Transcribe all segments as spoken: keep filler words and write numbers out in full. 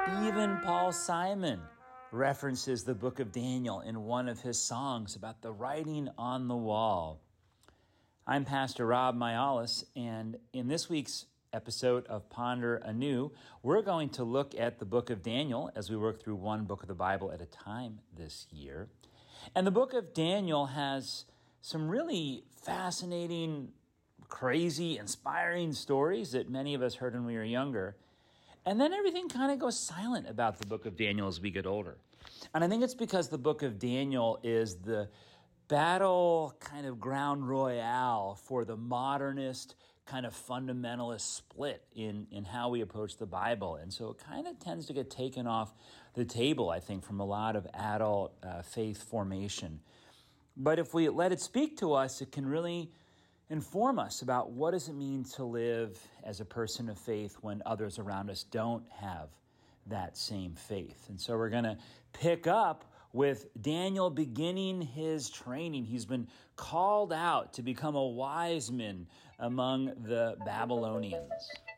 Even Paul Simon references the book of Daniel in one of his songs about the writing on the wall. I'm Pastor Rob Myalis, and in this week's episode of Ponder Anew, we're going to look at the book of Daniel as we work through one book of the Bible at a time this year. And the book of Daniel has some really fascinating, crazy, inspiring stories that many of us heard when we were younger. And then everything kind of goes silent about the book of Daniel as we get older. And I think it's because the book of Daniel is the battle kind of ground royale for the modernist kind of fundamentalist split in, in how we approach the Bible. And so it kind of tends to get taken off the table, I think, from a lot of adult uh, faith formation. But if we let it speak to us, it can really inform us about what does it mean to live as a person of faith when others around us don't have that same faith. And so we're going to pick up with Daniel beginning his training. He's been called out to become a wise man among the Babylonians.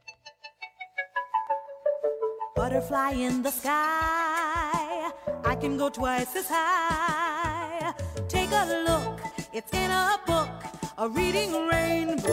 Butterfly in the sky, I can go twice as high. Take a look, it's in a book, a reading rainbow.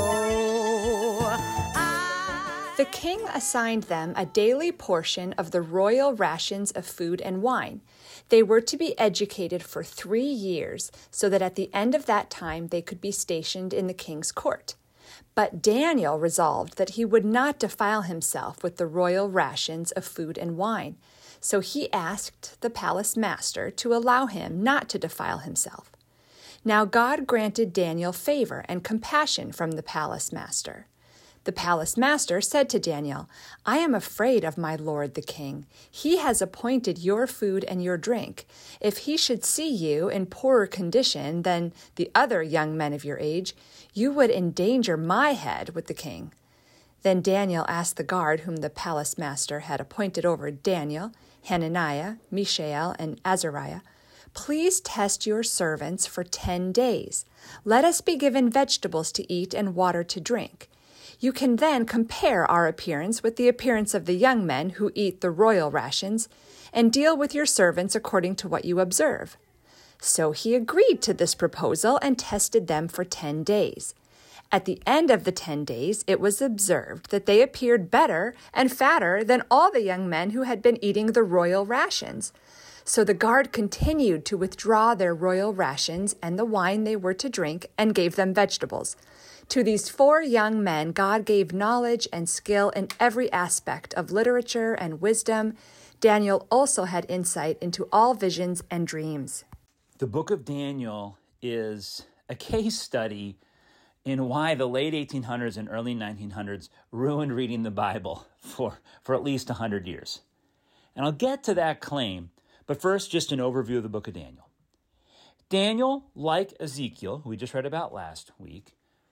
I... The king assigned them a daily portion of the royal rations of food and wine. They were to be educated for three years so that at the end of that time they could be stationed in the king's court. But Daniel resolved that he would not defile himself with the royal rations of food and wine. So he asked the palace master to allow him not to defile himself. Now God granted Daniel favor and compassion from the palace master. The palace master said to Daniel, I am afraid of my lord the king. He has appointed your food and your drink. If he should see you in poorer condition than the other young men of your age, you would endanger my head with the king. Then Daniel asked the guard whom the palace master had appointed over Daniel, Hananiah, Mishael, and Azariah, Please test your servants for ten days. Let us be given vegetables to eat and water to drink. You can then compare our appearance with the appearance of the young men who eat the royal rations, and deal with your servants according to what you observe. So he agreed to this proposal and tested them for ten days. At the end of the ten days, it was observed that they appeared better and fatter than all the young men who had been eating the royal rations. So the guard continued to withdraw their royal rations and the wine they were to drink, and gave them vegetables. To these four young men, God gave knowledge and skill in every aspect of literature and wisdom. Daniel also had insight into all visions and dreams. The book of Daniel is a case study in why the late eighteen hundreds and early nineteen hundreds ruined reading the Bible for, for at least one hundred years. And I'll get to that claim, but first, just an overview of the book of Daniel. Daniel, like Ezekiel, who we just read about last week,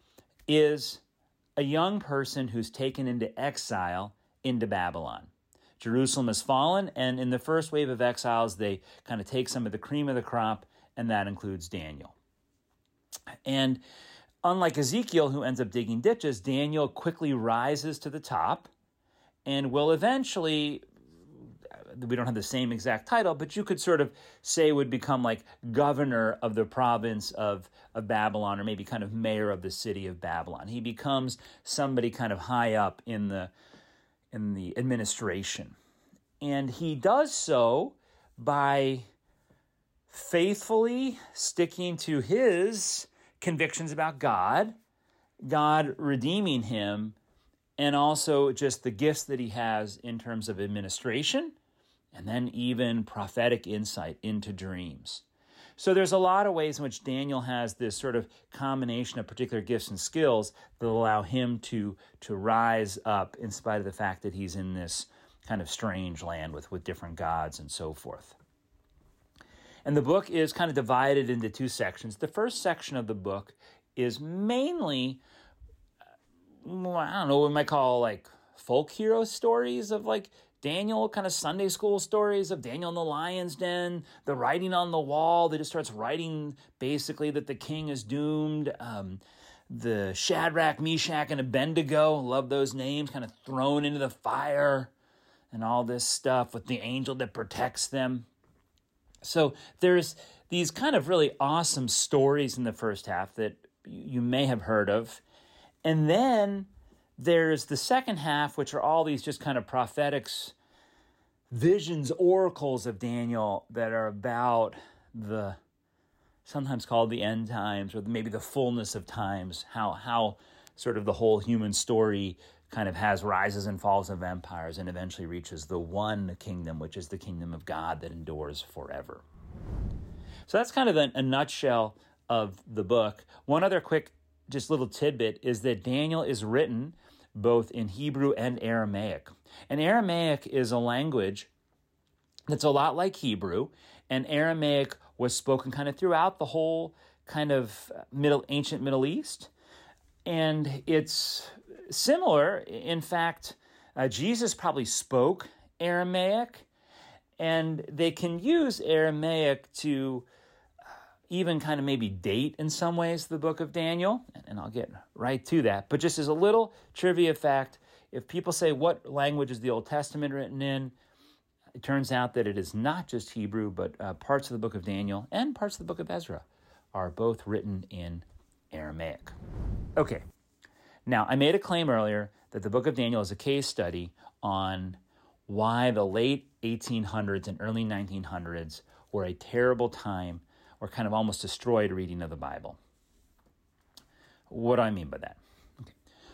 is a young person who's taken into exile into Babylon. Jerusalem has fallen, and in the first wave of exiles, they kind of take some of the cream of the crop, and that includes Daniel. And unlike Ezekiel, who ends up digging ditches, Daniel quickly rises to the top and will eventually, we don't have the same exact title, but you could sort of say would become like governor of the province of, of Babylon, or maybe kind of mayor of the city of Babylon. He becomes somebody kind of high up in the in the administration. And he does so by faithfully sticking to his convictions about God, God redeeming him, and also just the gifts that he has in terms of administration, and then even prophetic insight into dreams. So there's a lot of ways in which Daniel has this sort of combination of particular gifts and skills that allow him to, to rise up in spite of the fact that he's in this kind of strange land with, with different gods and so forth. And the book is kind of divided into two sections. The first section of the book is mainly, well, I don't know what we might call like folk hero stories of like Daniel, kind of Sunday school stories of Daniel in the lion's den, the writing on the wall that just starts writing basically that the king is doomed. Um, the Shadrach, Meshach, and Abednego, love those names, kind of thrown into the fire. and all this stuff with the angel that protects them. So there's these kind of really awesome stories in the first half that you may have heard of. And then there's the second half, which are all these just kind of prophetics, visions, oracles of Daniel that are about the, sometimes called the end times, or maybe the fullness of times, how how sort of the whole human story kind of has rises and falls of empires and eventually reaches the one kingdom, which is the kingdom of God that endures forever. So that's kind of a, a nutshell of the book. One other quick, just little tidbit is that Daniel is written both in Hebrew and Aramaic. And Aramaic is a language that's a lot like Hebrew, and Aramaic was spoken kind of throughout the whole kind of middle ancient Middle East. And it's similar. In fact, uh, Jesus probably spoke Aramaic, and they can use Aramaic to even kind of maybe date in some ways the book of Daniel, and I'll get right to that. But just as a little trivia fact, if people say, what language is the Old Testament written in? It turns out that it is not just Hebrew, but uh, parts of the book of Daniel and parts of the book of Ezra are both written in Aramaic. Okay, now I made a claim earlier that the book of Daniel is a case study on why the late eighteen hundreds and early nineteen hundreds were a terrible time or kind of almost destroyed reading of the Bible. What do I mean by that? Okay.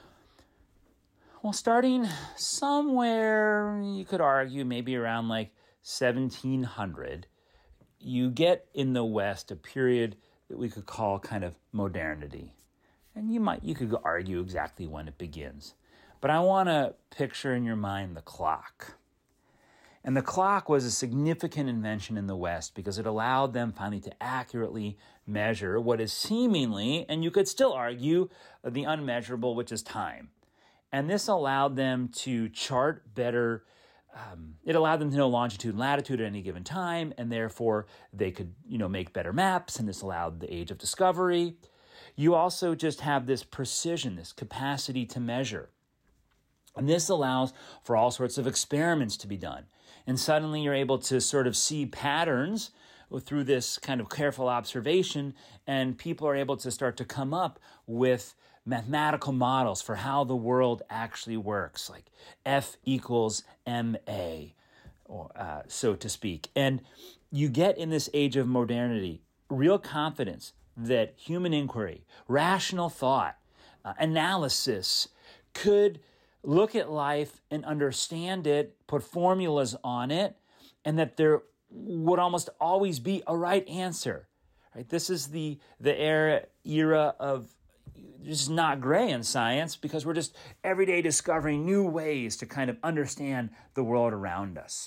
Well, starting somewhere, you could argue maybe around like seventeen hundred, you get in the West a period that we could call kind of modernity. And you might you could argue exactly when it begins. But I want to picture in your mind the clock. And the clock was a significant invention in the West because it allowed them finally to accurately measure what is seemingly, and you could still argue, the unmeasurable, which is time. And this allowed them to chart better. Um, it allowed them to know longitude and latitude at any given time, and therefore they could, you know, make better maps, and this allowed the age of discovery. You also just have this precision, this capacity to measure. And this allows for all sorts of experiments to be done. And suddenly you're able to sort of see patterns through this kind of careful observation, and people are able to start to come up with mathematical models for how the world actually works, like F equals M A, or, uh, so to speak. And you get in this age of modernity real confidence that human inquiry, rational thought, uh, analysis could look at life and understand it, put formulas on it, and that there would almost always be a right answer. Right? This is the the era era of just not gray in science, because we're just every day discovering new ways to kind of understand the world around us.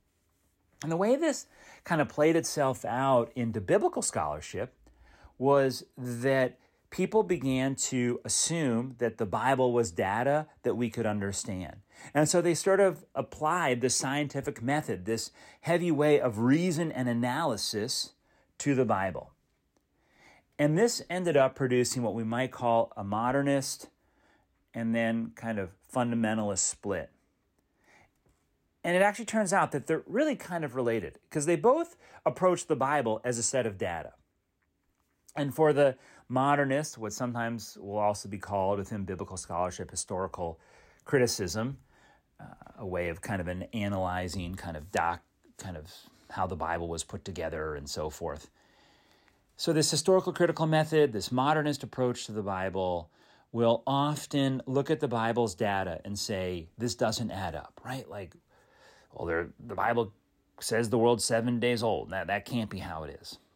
And the way this kind of played itself out into biblical scholarship was that people began to assume that the Bible was data that we could understand. And so they sort of applied the scientific method, this heavy way of reason and analysis, to the Bible. And this ended up producing what we might call a modernist and then kind of fundamentalist split. And it actually turns out that they're really kind of related, because they both approach the Bible as a set of data. And for the modernist, what sometimes will also be called within biblical scholarship historical criticism, uh, a way of kind of an analyzing kind of doc, kind of how the Bible was put together and so forth. So this historical critical method, this modernist approach to the Bible, will often look at the Bible's data and say, this doesn't add up, right? Like, well, there, the Bible says the world's seven days old. That, that can't be how it is.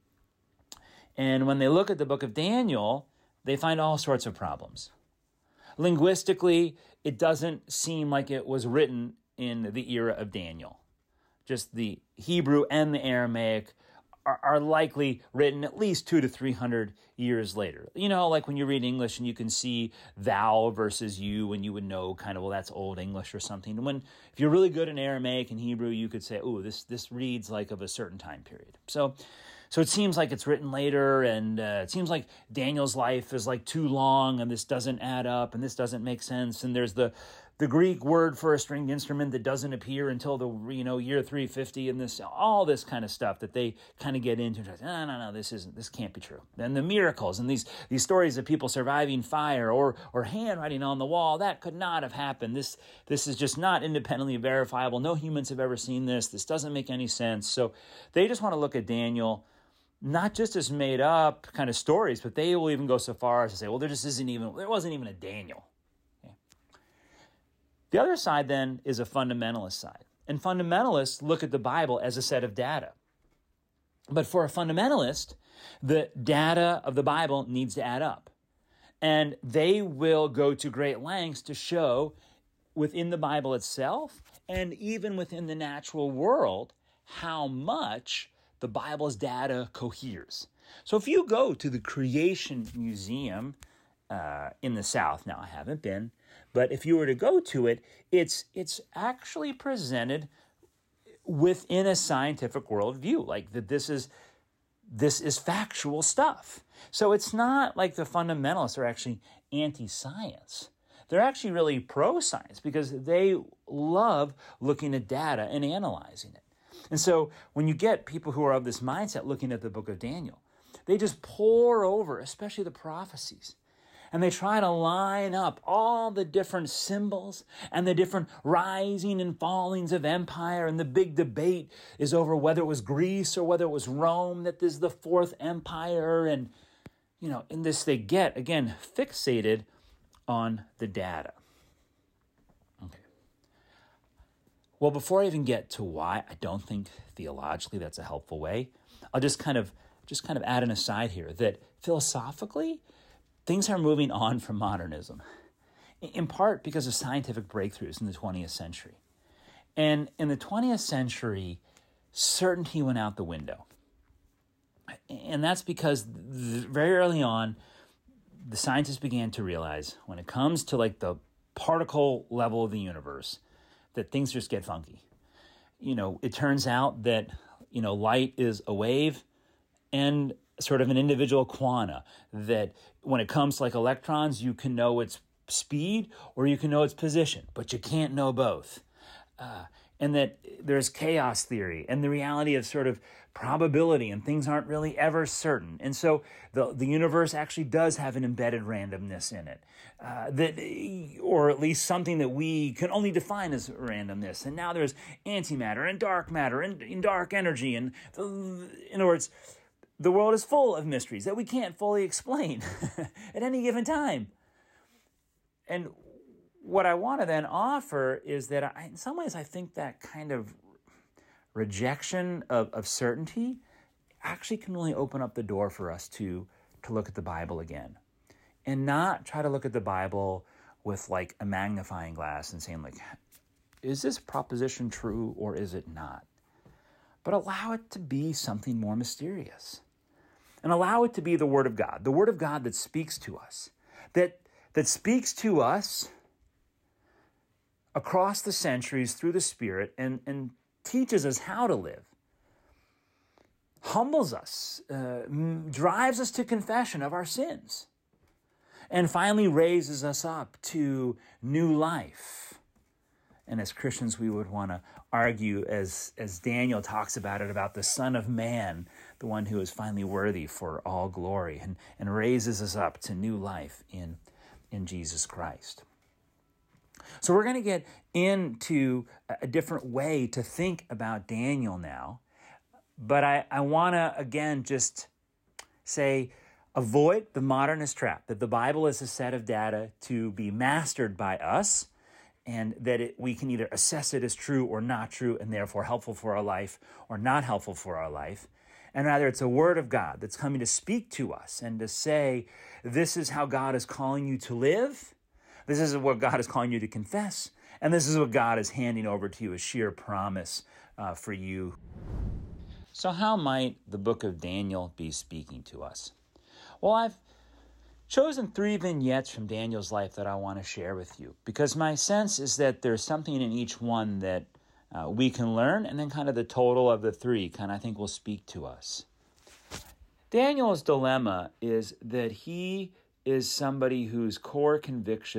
And when they look at the book of Daniel, they find all sorts of problems. Linguistically, it doesn't seem like it was written in the era of Daniel. Just the Hebrew and the Aramaic are, are likely written at least two to three hundred years later. You know, like when you read English and you can see thou versus you, and you would know kind of, well, that's Old English or something. And when, if you're really good in Aramaic and Hebrew, you could say, oh, this this reads like of a certain time period. So, so it seems like it's written later, and uh, it seems like Daniel's life is like too long, and this doesn't add up, and this doesn't make sense. And there's the the Greek word for a stringed instrument that doesn't appear until the, you know, year three fifty, and this, all this kind of stuff that they kind of get into. No, no, no, this isn't, this can't be true. And the miracles and these these stories of people surviving fire or or handwriting on the wall, that could not have happened. This this is just not independently verifiable. No humans have ever seen this. This doesn't make any sense. So they just want to look at Daniel not just as made up kind of stories, but they will even go so far as to say, well, there just isn't even, there wasn't even a Daniel. Okay. The other side then is a fundamentalist side. And fundamentalists look at the Bible as a set of data. But for a fundamentalist, the data of the Bible needs to add up. And they will go to great lengths to show within the Bible itself and even within the natural world how much the Bible's data coheres. So if you go to the Creation Museum uh, in the South, now I haven't been, but if you were to go to it, it's it's actually presented within a scientific worldview, like that this is this is factual stuff. So it's not like the fundamentalists are actually anti-science. They're actually really pro-science because they love looking at data and analyzing it. And so when you get people who are of this mindset looking at the book of Daniel, they just pour over, especially the prophecies, and they try to line up all the different symbols and the different rising and fallings of empire. And the big debate is over whether it was Greece or whether it was Rome that is the fourth empire. And, you know, in this they get, again, fixated on the data. Okay. Well, before I even get to why I don't think theologically that's a helpful way, I'll just kind of just kind of add an aside here that philosophically, things are moving on from modernism, in part because of scientific breakthroughs in the twentieth century. And in the twentieth century, certainty went out the window. And that's because very early on, the scientists began to realize when it comes to like the particle level of the universe, that things just get funky. You know, it turns out that, you know, light is a wave and sort of an individual quanta, that when it comes to like electrons, you can know its speed or you can know its position, but you can't know both. Uh, and that there's chaos theory and the reality of sort of probability, and things aren't really ever certain. And so the, the universe actually does have an embedded randomness in it, uh, that, or at least something that we can only define as randomness. And now there's antimatter and dark matter and, and dark energy. And the, in other words, the world is full of mysteries that we can't fully explain at any given time. And what I want to then offer is that I, in some ways I think that kind of rejection of, of certainty actually can really open up the door for us to, to look at the Bible again and not try to look at the Bible with like a magnifying glass and saying like, is this proposition true or is it not? But allow it to be something more mysterious and allow it to be the Word of God, the Word of God that speaks to us, that, that speaks to us across the centuries through the Spirit and, and teaches us how to live, humbles us, uh, drives us to confession of our sins, and finally raises us up to new life. And as Christians, we would want to argue, as, as Daniel talks about it, about the Son of Man, the one who is finally worthy for all glory, and, and raises us up to new life in, in Jesus Christ. So we're going to get into a different way to think about Daniel now. But I, I want to, again, just say, avoid the modernist trap, that the Bible is a set of data to be mastered by us, and that it, we can either assess it as true or not true, and therefore helpful for our life or not helpful for our life. And rather, it's a word of God that's coming to speak to us and to say, this is how God is calling you to live. This is what God is calling you to confess. And this is what God is handing over to you as sheer promise uh, for you. So how might the book of Daniel be speaking to us? Well, I've chosen three vignettes from Daniel's life that I want to share with you, because my sense is that there's something in each one that uh, we can learn, and then kind of the total of the three kind of I think will speak to us. Daniel's dilemma is that he is somebody whose core convictions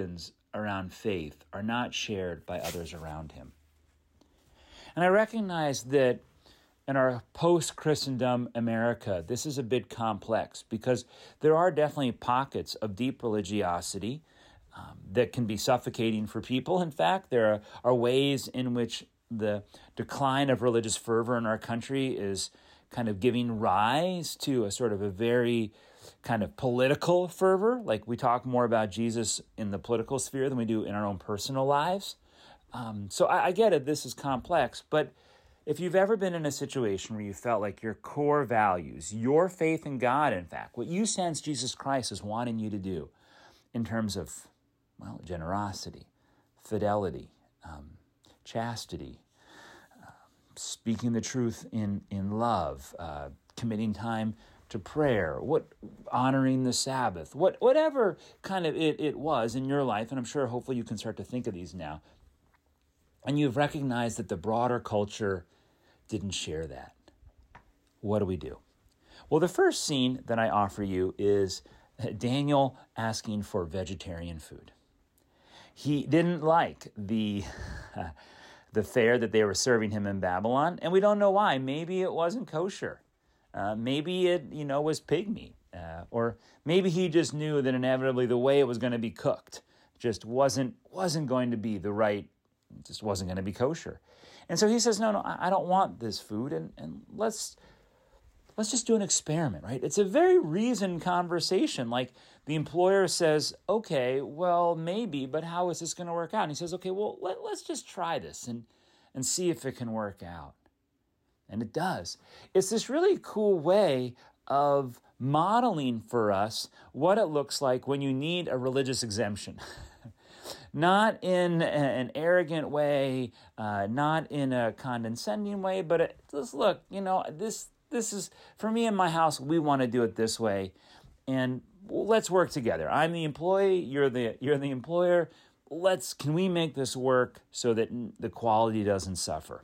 around faith are not shared by others around him. And I recognize that in our post-Christendom America, this is a bit complex because there are definitely pockets of deep religiosity um, that can be suffocating for people. In fact, there are, are ways in which the decline of religious fervor in our country is kind of giving rise to a sort of a very kind of political fervor. Like we talk more about Jesus in the political sphere than we do in our own personal lives. Um, so I, I get it, this is complex, but if you've ever been in a situation where you felt like your core values, your faith in God, in fact, what you sense Jesus Christ is wanting you to do in terms of, well, generosity, fidelity, um, chastity, uh, speaking the truth in, in love, uh, committing time to prayer, what honoring the Sabbath, what whatever kind of it, it was in your life, and I'm sure hopefully you can start to think of these now, and you've recognized that the broader culture didn't share that. What do we do? Well, the first scene that I offer you is Daniel asking for vegetarian food. He didn't like the uh, the fare that they were serving him in Babylon, and we don't know why. Maybe it wasn't kosher. Uh, maybe it, you know, was pig meat. Uh, or maybe he just knew that inevitably the way it was going to be cooked just wasn't wasn't going to be the right, just wasn't going to be kosher. And so he says, no, no, I don't want this food, and, and let's let's just do an experiment, right? It's a very reasoned conversation. Like the employer says, okay, well, maybe, but how is this going to work out? And he says, okay, well, let, let's just try this and, and see if it can work out. And it does. It's this really cool way of modeling for us what it looks like when you need a religious exemption. Not in an arrogant way, uh, not in a condescending way, but it, just look, you know, this this is, for me and my house, we want to do it this way, and let's work together. I'm the employee, you're the you're the employer. Let's, can we make this work so that the quality doesn't suffer?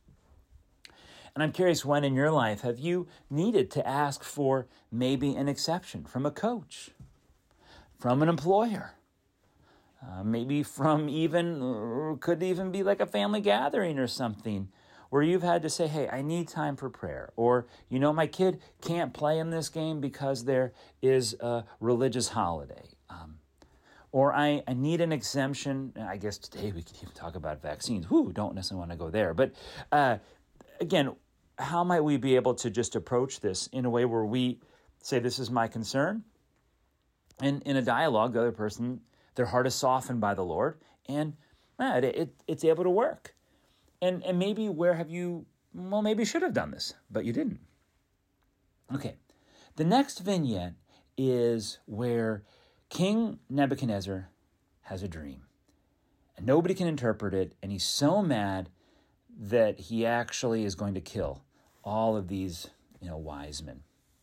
And I'm curious, when in your life have you needed to ask for maybe an exception from a coach, from an employer? Uh, maybe from even, uh, could even be like a family gathering or something, where you've had to say, hey, I need time for prayer. Or, you know, my kid can't play in this game because there is a religious holiday. Um, or I, I need an exemption. I guess today we could even talk about vaccines. Whew, don't necessarily want to go there. But uh, again, how might we be able to just approach this in a way where we say, this is my concern? And in a dialogue, the other person, their heart is softened by the Lord, and eh, it, it, it's able to work. And and maybe where have you, well, maybe you should have done this, but you didn't. Okay, the next vignette is where King Nebuchadnezzar has a dream. And nobody can interpret it, and he's so mad that he actually is going to kill all of these, you know, wise men.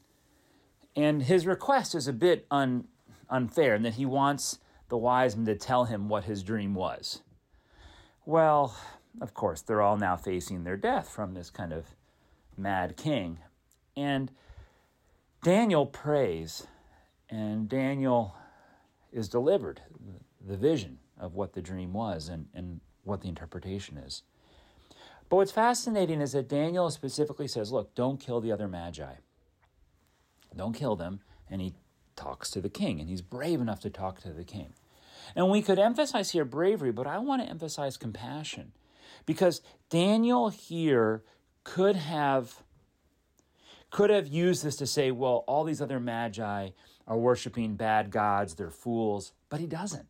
And his request is a bit un, unfair, in that he wants the wise men to tell him what his dream was. Well, of course, they're all now facing their death from this kind of mad king. And Daniel prays, and Daniel is delivered the vision of what the dream was and, and what the interpretation is. But what's fascinating is that Daniel specifically says, look, don't kill the other magi. Don't kill them. And he talks to the king, and he's brave enough to talk to the king. And we could emphasize here bravery, but I want to emphasize compassion, because Daniel here could have could have used this to say, well, all these other magi are worshiping bad gods, they're fools, but he doesn't.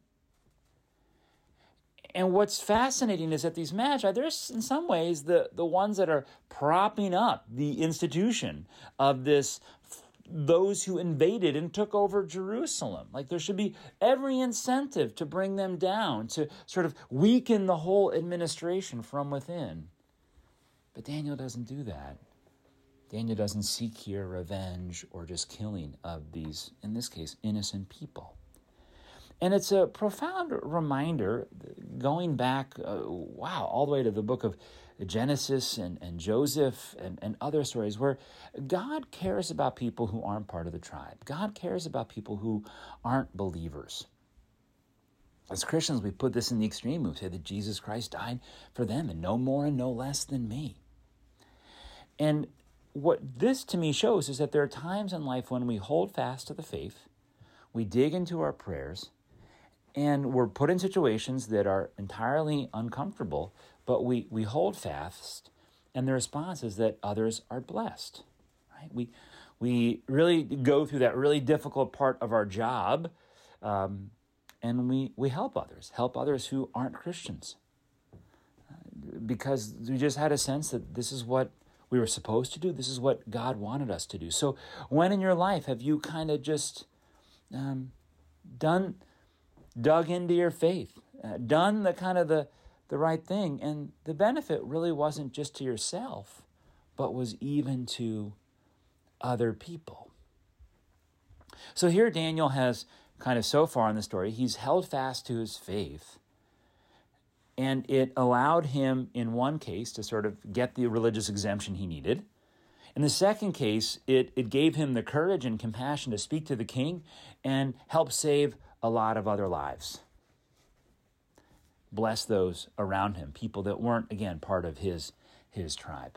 And what's fascinating is that these magi, they're in some ways the, the ones that are propping up the institution of this, those who invaded and took over Jerusalem. Like, there should be every incentive to bring them down, to sort of weaken the whole administration from within. But Daniel doesn't do that. Daniel doesn't seek here revenge or just killing of these, in this case, innocent people. And it's a profound reminder, going back, uh, wow, all the way to the book of Genesis and, and Joseph and, and other stories, where God cares about people who aren't part of the tribe. God cares about people who aren't believers. As Christians, we put this in the extreme. We say that Jesus Christ died for them and no more and no less than me. And what this to me shows is that there are times in life when we hold fast to the faith, we dig into our prayers, and we're put in situations that are entirely uncomfortable, but we, we hold fast, and the response is that others are blessed. Right? We we really go through that really difficult part of our job, um, and we, we help others, help others who aren't Christians, uh, because we just had a sense that this is what we were supposed to do. This is what God wanted us to do. So when in your life have you kind of just um, done, dug into your faith, uh, done the kind of the, the right thing, and the benefit really wasn't just to yourself, but was even to other people? So here Daniel has kind of so far in the story, he's held fast to his faith, and it allowed him, in one case, to sort of get the religious exemption he needed. In the second case, it, it gave him the courage and compassion to speak to the king and help save a lot of other lives. Bless those around him, people that weren't, again, part of his, his tribe.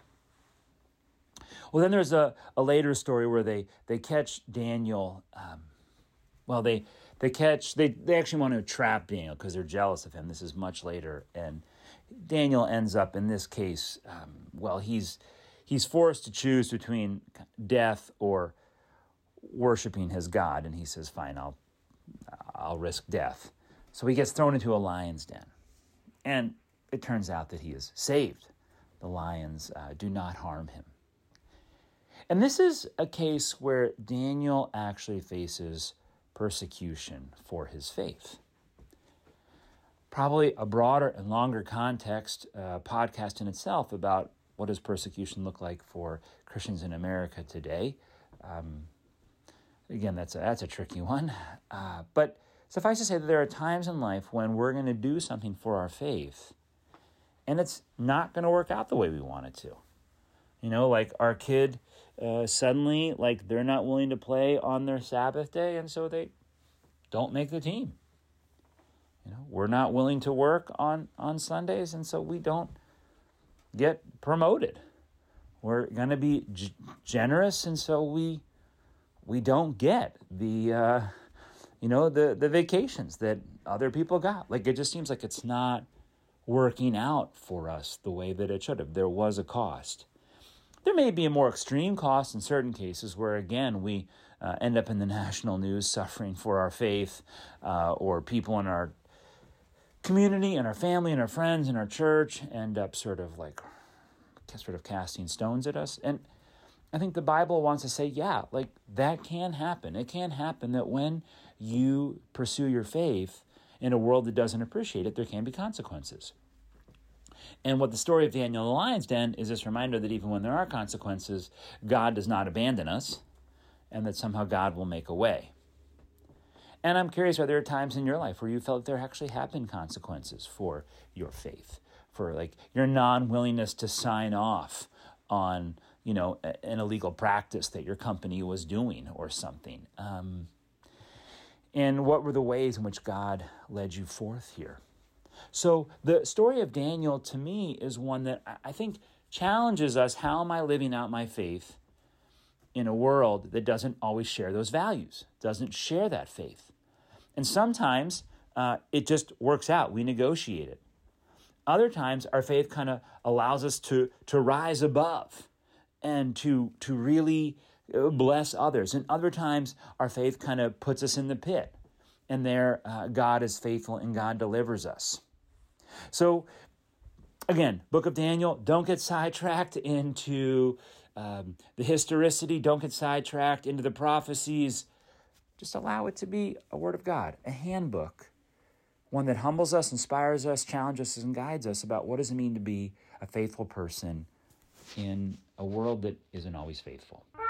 Well, then there's a, a later story where they, they catch Daniel. Um, well, they... They catch, they, they actually want to trap Daniel because they're jealous of him. This is much later. And Daniel ends up, in this case, um, well, he's he's forced to choose between death or worshiping his God. And he says, fine, I'll, I'll risk death. So he gets thrown into a lion's den. And it turns out that he is saved. The lions uh, do not harm him. And this is a case where Daniel actually faces persecution for his faith. Probably a broader and longer context uh, podcast in itself about what does persecution look like for Christians in America today. Um, again, that's a, that's a tricky one. Uh, but suffice to say that there are times in life when we're going to do something for our faith, and it's not going to work out the way we want it to. You know, like our kid uh, suddenly, like they're not willing to play on their Sabbath day, and so they don't make the team. You know, we're not willing to work on, on Sundays, and so we don't get promoted. We're going to be g- generous, and so we we don't get the uh, you know the the vacations that other people got. Like, it just seems like it's not working out for us the way that it should have. There was a cost. There may be a more extreme cost in certain cases where, again, we uh, end up in the national news suffering for our faith, uh, or people in our community and our family and our friends and our church end up sort of like sort of casting stones at us. And I think the Bible wants to say, yeah, like that can happen. It can happen that when you pursue your faith in a world that doesn't appreciate it, there can be consequences. And what the story of Daniel in the lion's den is this reminder that even when there are consequences, God does not abandon us, and that somehow God will make a way. And I'm curious, are there times in your life where you felt there actually have been consequences for your faith, for like your non-willingness to sign off on, you know, an illegal practice that your company was doing or something? Um, and what were the ways in which God led you forth here? So the story of Daniel, to me, is one that I think challenges us. How am I living out my faith in a world that doesn't always share those values, doesn't share that faith? And sometimes uh, it just works out. We negotiate it. Other times our faith kind of allows us to, to rise above and to, to really bless others. And other times our faith kind of puts us in the pit. And there uh, God is faithful and God delivers us. So, again, Book of Daniel, don't get sidetracked into um, the historicity. Don't get sidetracked into the prophecies. Just allow it to be a word of God, a handbook, one that humbles us, inspires us, challenges us, and guides us about what does it mean to be a faithful person in a world that isn't always faithful.